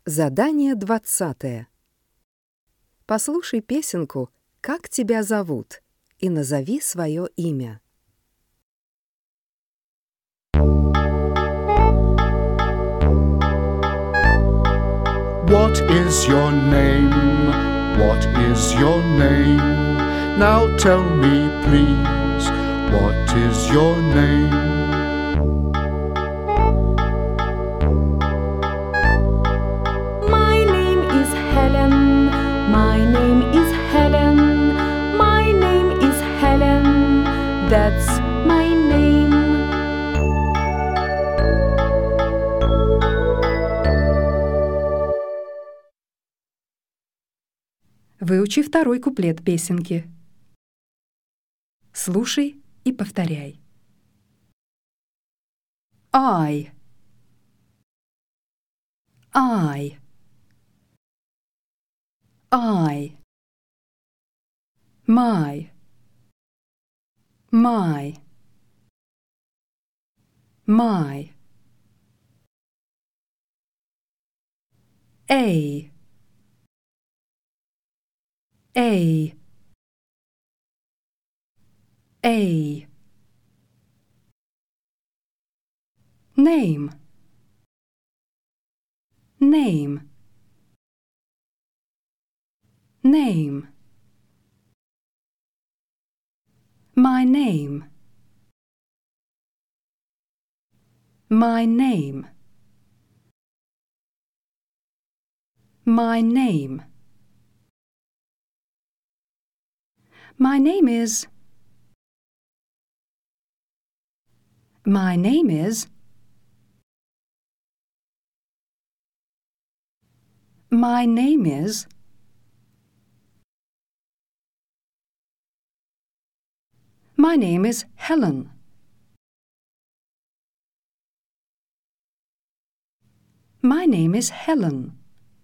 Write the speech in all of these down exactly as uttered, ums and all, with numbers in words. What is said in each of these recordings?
Задание двадцатое. Послушай песенку «Как тебя зовут» и назови свое имя. What is your name? What is your name? Now tell me, please, what is your name? My name is Helen. My name is Helen. My name is Helen. That's my name. Выучи второй куплет песенки. Слушай и повторяй. I. I. I. My. My. My. A. A. A. Name. Name. Name. My name. My name. My name. My name is. My name is. My name is. My name is Helen. My name is Helen.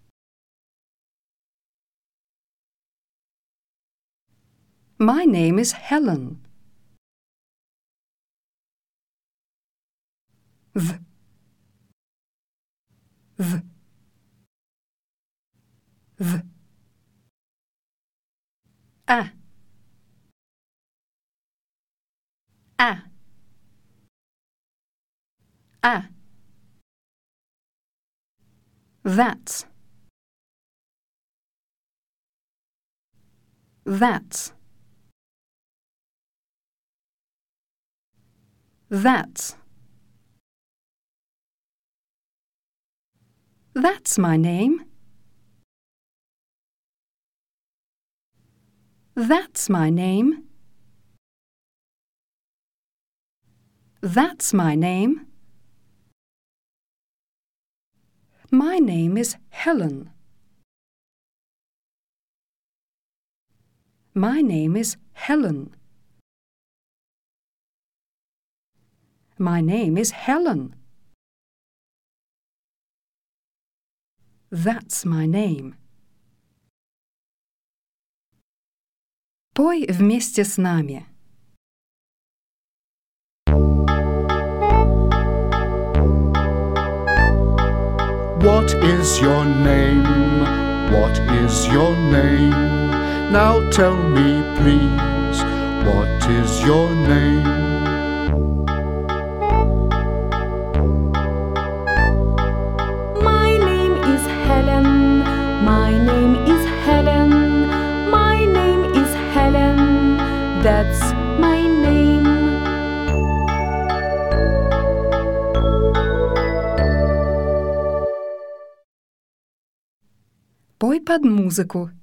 My name is Helen. V. V. V. A. A. A. That's. That's. That's. That's my name. That's my name. That's my name. My name is Helen. My name is Helen. My name is Helen. That's my name. Пой вместе с нами. What is your name? What is your name? Now tell me, please, what is your name? My name is Helen. My name is Helen. My name is Helen. That's my name. Пой под музыку.